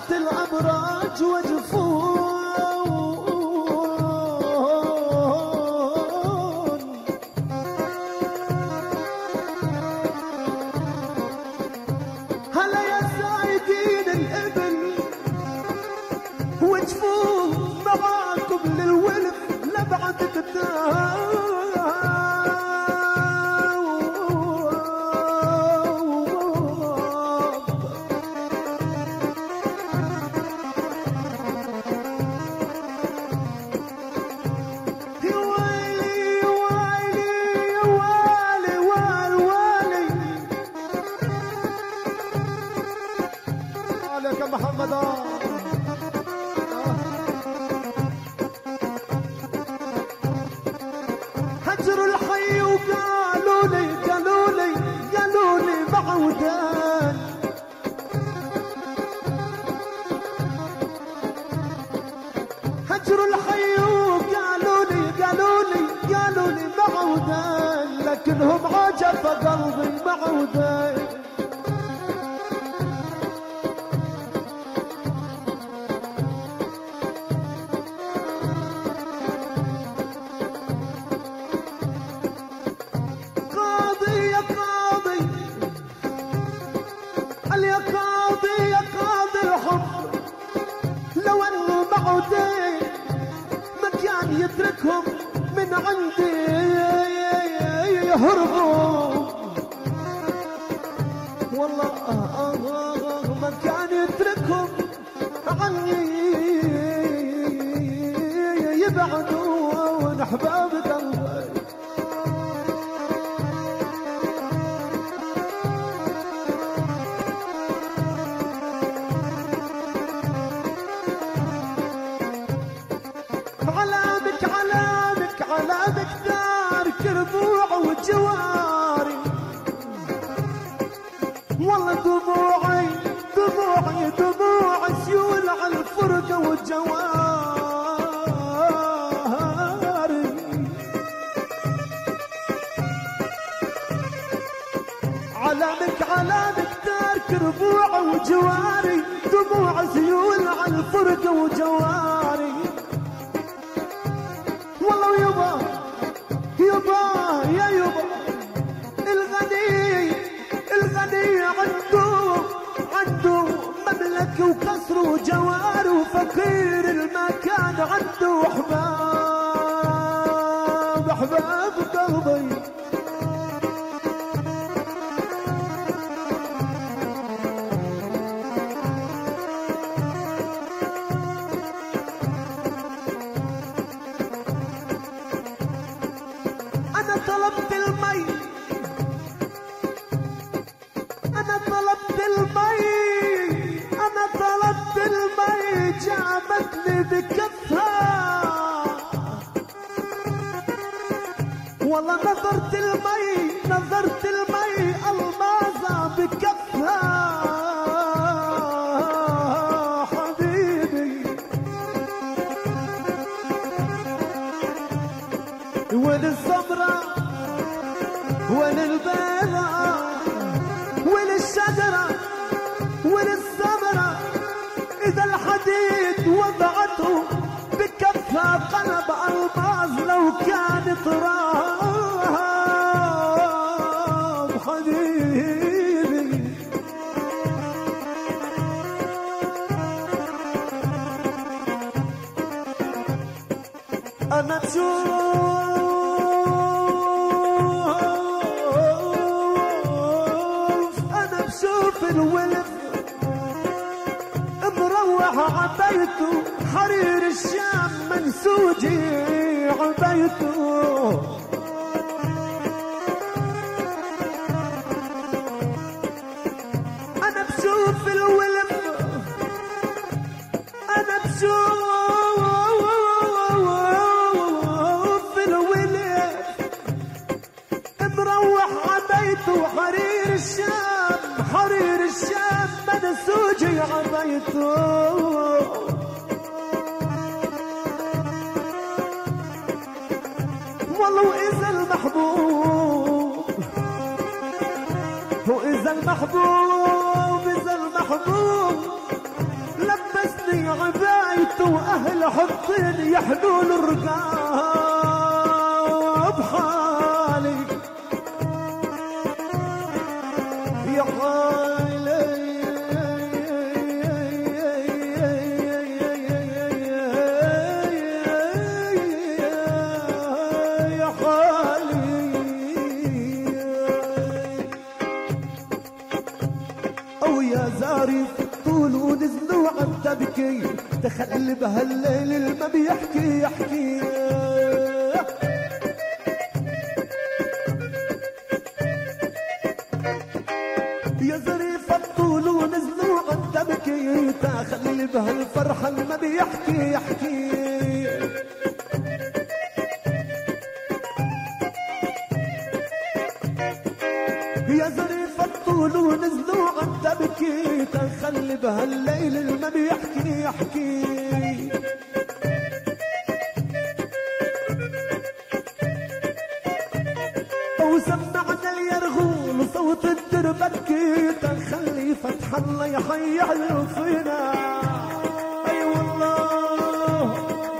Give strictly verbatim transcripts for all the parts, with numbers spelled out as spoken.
طلعت الأبراج وجفون هلا يا سايقين الإبل وجفون معاكم للولف لبعد كتاب محمد. هجروا الحي وقالوا لي قالوا لي قالوا لي بعودان هجروا الحي وقالوا لي قالوا لي قالوا لي بعودان لكنهم عجب قلبي بعودان يتركهم من عندي يهربوا والله ما كان يتركهم عني يبعدون احباب قلبي علامك دارك ربوع وجواري والله دموعي دموعي دموع سيول على الفرقة والجواري علامك علامك دارك ربوع وجواري دموع سيول على الفرقة وجواري والله يبا يبا يا يبا الغني الغني عنده عنده مملكة وقصر وجوار وفقير المكان عنده احباب احباب قلبي طلبت المي أنا طلبت المي أنا طلبت المي جابتني بكفها والله نظرت المي نظرت المي المازة بكفها حبيبي وين الصبرة وين البيضة وين الشجرة وين الثمرة إذا الحديد وضعته بكفها قلب ألماس لو كان تراب حبيبي أنا تشوف الولد مروح عبيته حرير الشام منسوجي عبيته انا بشوف الولد انا بشوف الولد مروح عبيته حرير الشام حرير الشام منسوجي عبيته والله وإذا المحبوب وإذا المحبوب إذا المحبوب لم واهل حطين يحلون الرقاب حالي يا حالي يا حالي او يا زاري طول ونزلوا عم تبكي تخلي بهالليل ما بيحكي يحكي يا ظريف الطول ونزلوا عم تبكي تخلي بهالفرحة ما بيحكي يحكي يا ظريف الطول ونزلوا عم تبكي تخلي بهالليل ما بيحكي يحكي وسمعنا اليرغول وصوت الدربكي تخلي فتح الله يحيي علوفنا اي والله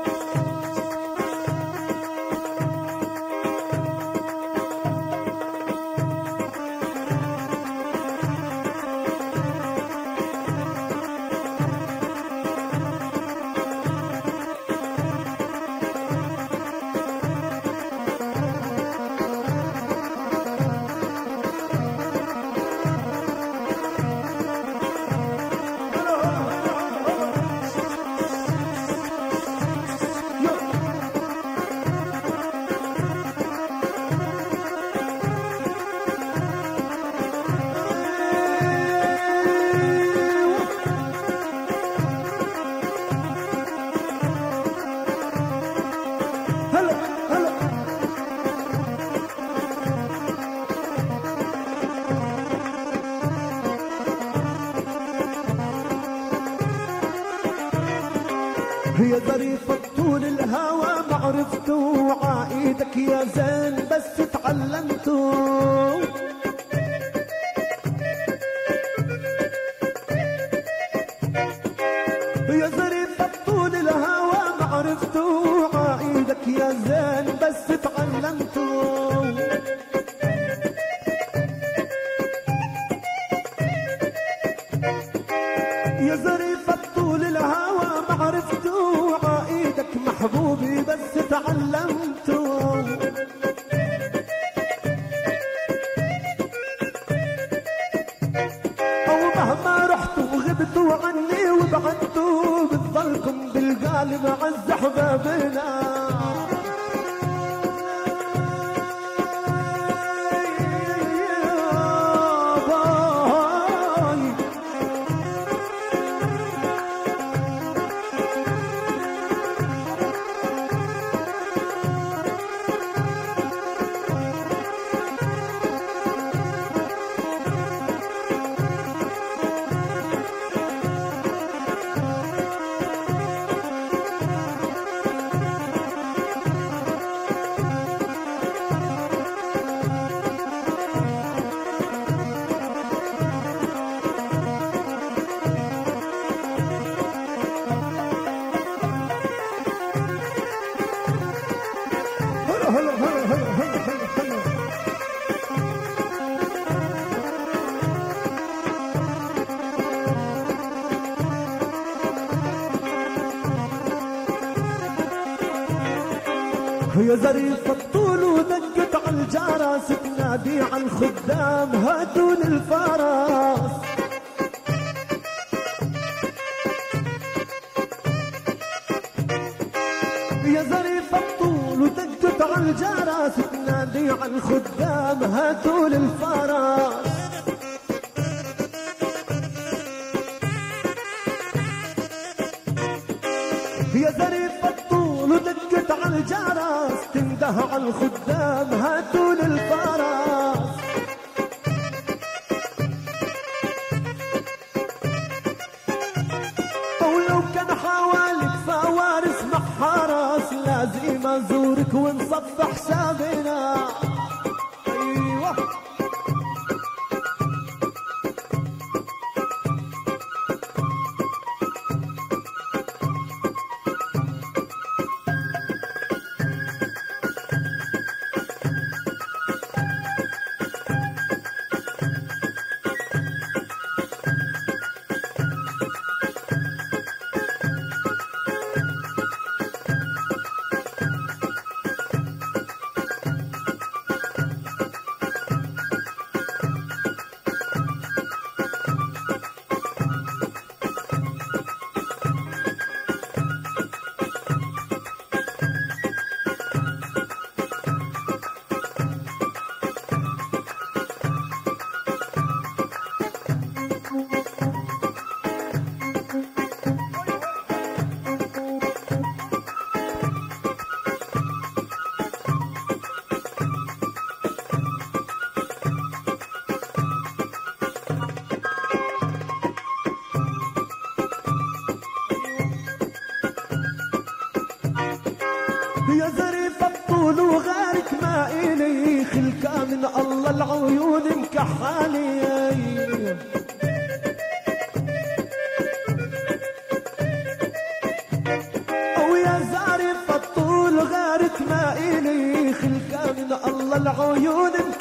يا ظريف الطول الهوى ما عرفته عايدك يا زين بس تعلمته يا ظريف الطول الهوى ما عرفته عايدك يا زين بس تعلمته يا ظريف الطول الهوى ما عرفته عايدك محبوبي بس تعلمته او مهما رحت وغبت عني وبعدتوا بتضلكم بالقالب عز احبابنا يا ظريف الطول ودقت على الجرس تنادي على الخدام هاتون الفرس يا ظريف الطول ودقت على الجرس تنادي على الخدام هاتون الفرس يا ظريف الطول ودقت على الجرس تنده على الخدام هاتون الفرس ولو كان حوالك فوارس مع حرس لازم ازورك ونصفح حسابنا ايوه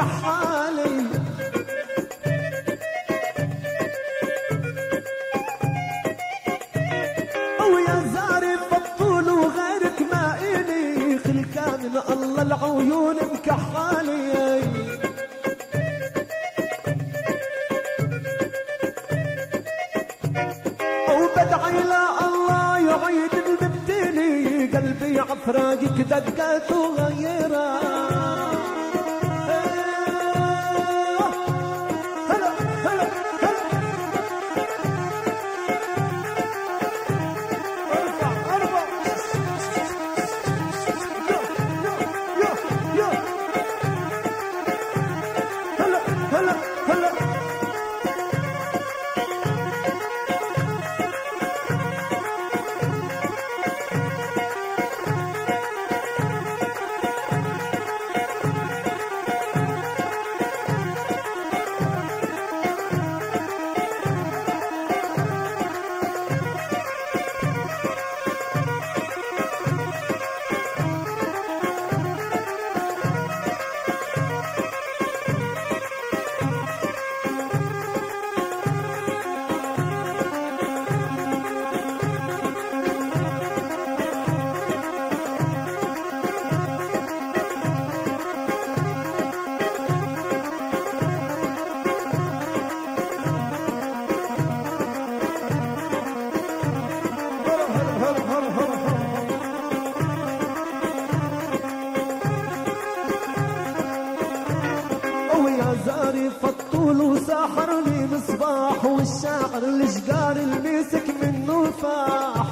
كحالي ويا زاري فالطول وغيرك ما إلي خل كامل الله العيون مكحالي وبدعي لا الله يعيد المبتلي قلبي عفراقك دقات وغيره زاري فالطول وساحرني مصباح والشاعر الاشقار المسك منه فاح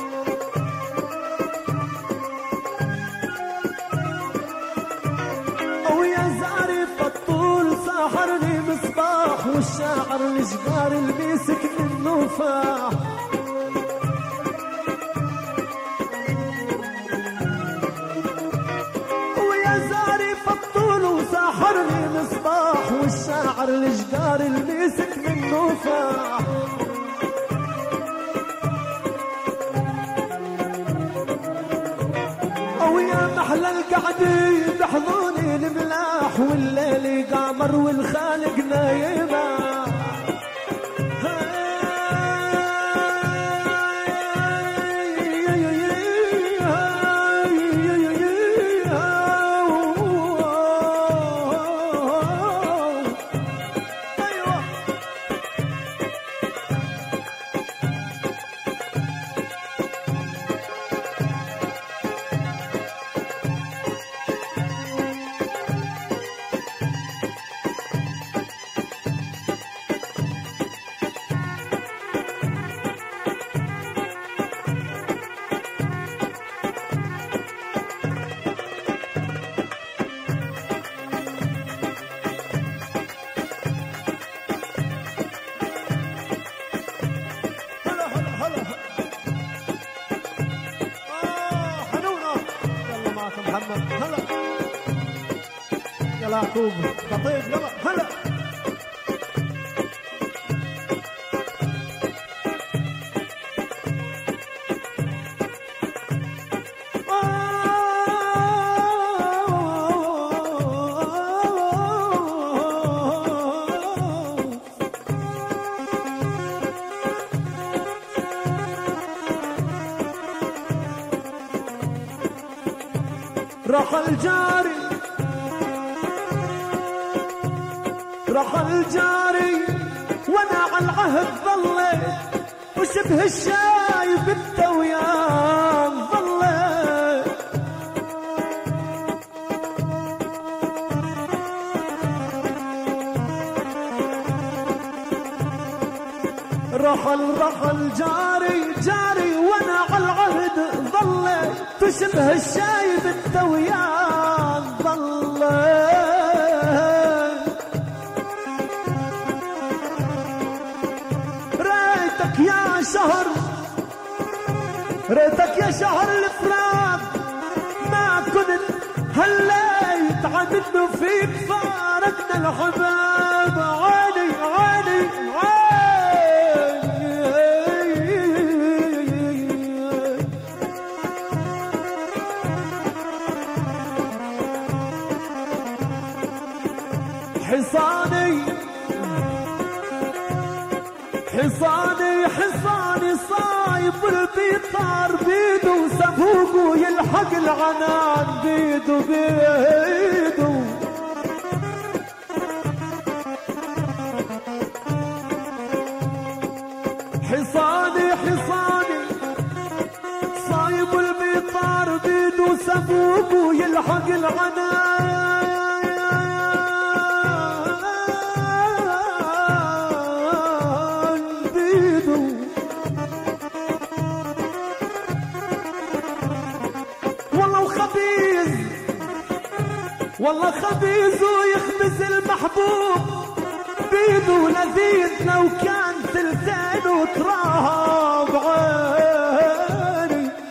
ويا زاري فالطول ساحرني مصباح والشاعر الاشقار المسك منه فاح ويا زاري فالطول وساحرني مصباح والشاعر الاشقار المسك منه فاح ويا محلى القعدي بحضوني الملاح والليل قامر والخالق نايمه هلا يلا عقوب خطيب يلا هلا راح الجاري راح الجاري وانا على العهد ظليت وشبه الشايب انت وياه ظليت رحل رحل جاري جاري وانا على العهد ظليت تشبه الشايب انت وياه ظليت ريتك يا شهر ريتك يا شهر الفراق ما كنت هليت عن انه فيك فارقنا الحباب عيني عيني عيني حصاني حصاني صايب البيطار بيدو سفوق ويلحق العنان بيدو بيدو حصاني حصاني صايب البيطار بيدو سفوق ويلحق العنان والله خبيث ويخبز المحبوب بيدو لذيذ لو كان ثلثين وتراب عيني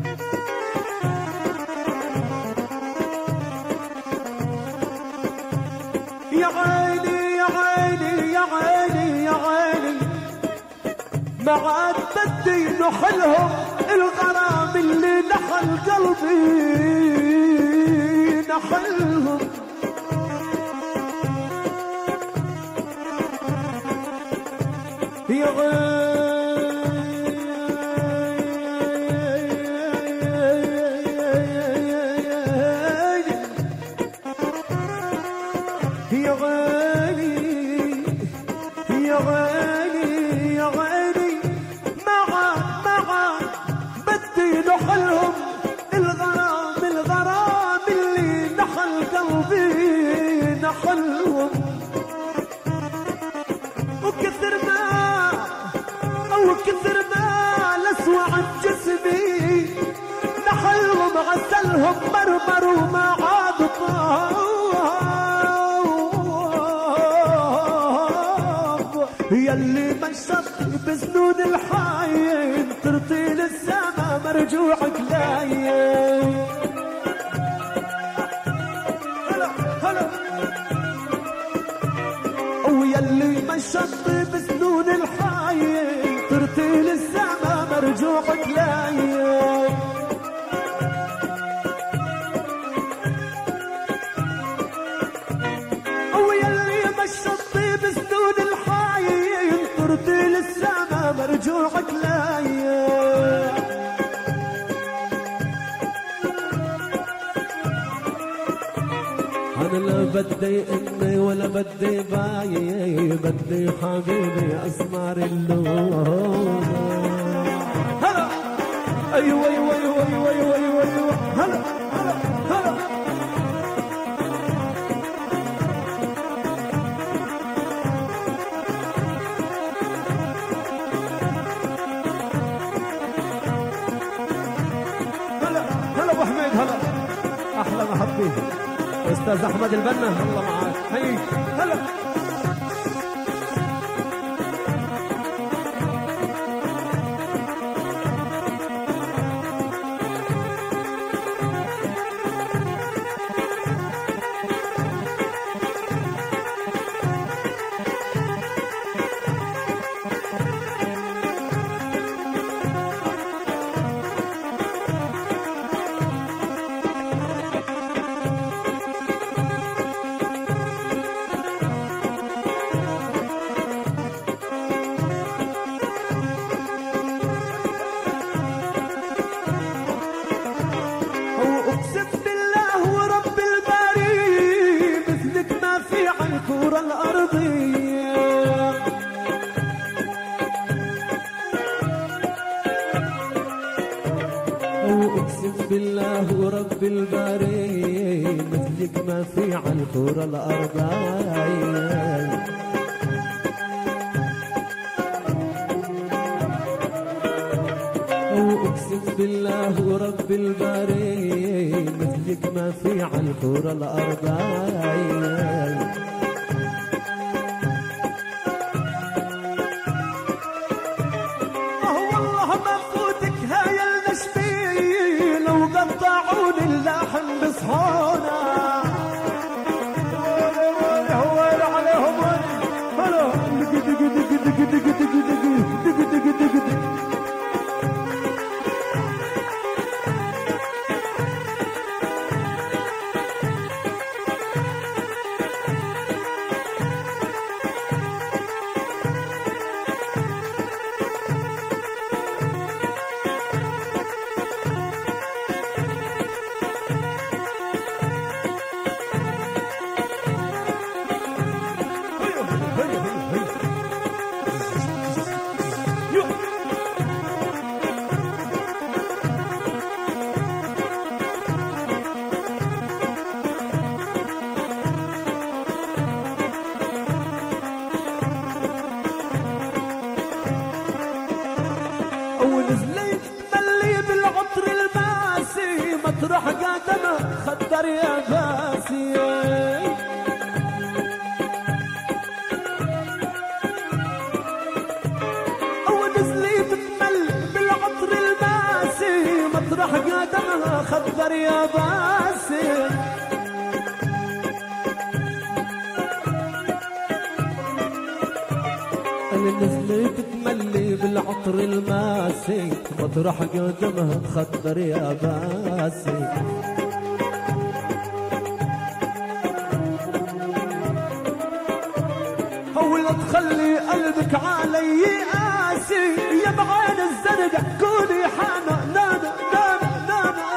يا عيني يا عيني يا عيني يا عيني ما عاد بدي نحلهم الغرام اللي نحل قلبي نحلهم يا غالي يا غالي يا غالي يا غالي معا معا بدي نحلهم الغرام الغرام اللي نحل قلبي نحلهم وكثر ما او كثر ما لسوع جسمي نحلهم غسلهم مرمر وما عاد طاب يلي مشط بسنون الحاين ترطيل السما مرجوعك لاين هلا هلا ويلي مشط بسنون الحاين ترطيل السما مرجوعك لاين ويلي مشط بسنون الحاين ترطيل السما مرجوعك لاين أنا لا بدي إني ولا بدي باي بدي حبيبي أسمر اللون هلا أيوة أيوة أيوة أيوة أيوة أيوة هلا هلا هلا هلا هلا أبو حميد هلا أحلى محبي أستاذ أحمد البنا الله معاك حييك هلا الكرة الأرضية وأقسم بالله ورب الباري مثلك ما في على الكرة الأرضية وأقسم بالله ورب الباري مثلك ما في على الكرة الأرضية ونزلت ملي بالعطر الماسي مطرح قدمه خدر يا باسي ونزلت ملي بالعطر الماسي مطرح قدمه خدر يا باسي أنا نزلت تملي بالعطر الماسي مطرح قدمها تخدر يا باسي ولا تخلي قلبك علي قاسي يا بعين الزرقاء كوني حانا نانا نانا نانا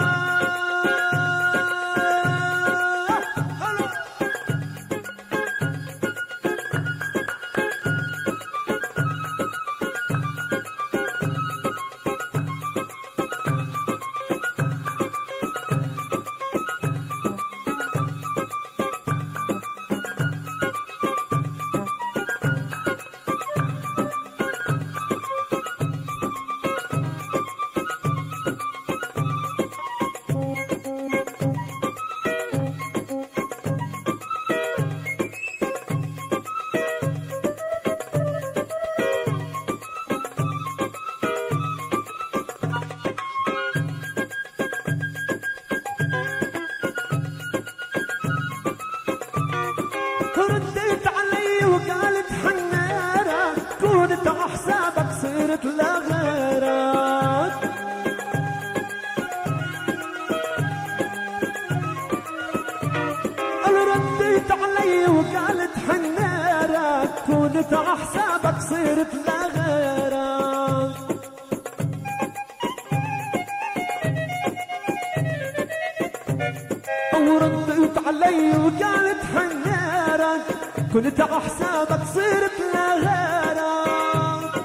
رديت علي وقالت حنيرة كنت احسابك صرت لغيرك رديت علي وقالت حنيرة كنت احسابك صرت لغيرك ورديت علي وقالت حنيرة كنت احسابك صرت لغيرك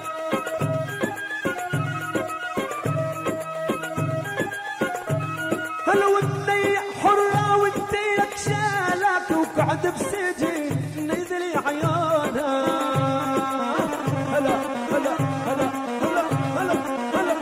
هلا وانتي حرة وانتي لك شالك وقعد بسجن نزلي عيونك هلا هلا هلا هلا هلا هلا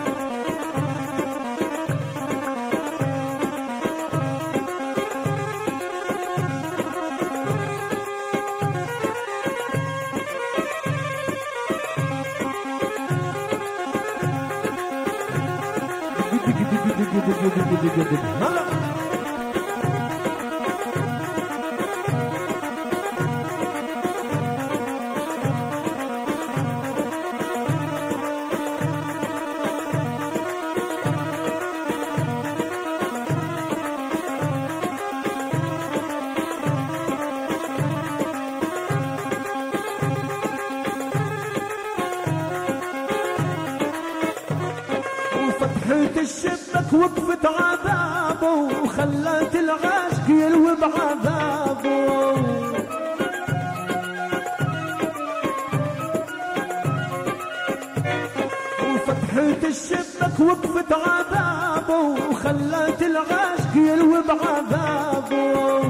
هلا فتحت الشبك وقفت عذابه وخلت العاشق يلوي بعذابه وفتحت الشبك وقفت عذابه وخلت العاشق يلوي بعذابه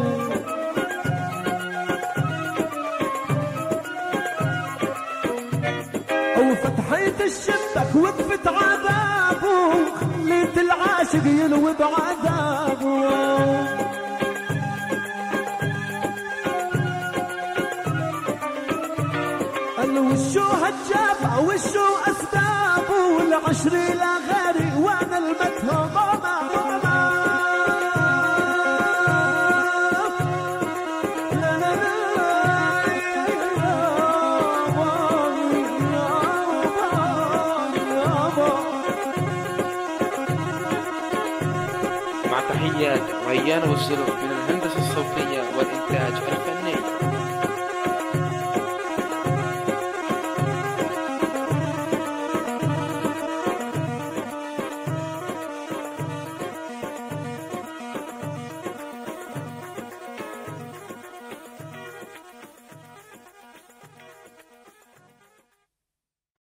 وفتحت الشبك وقفت عذابه خليت العاشق يلوي بعذابه قال وشو هالجابة وشو أسبابه والعشر لا غيري وأنا المتهم ماما ماما مع تحيات ريان والزلق من الهندسة الصوتية والإنتاج.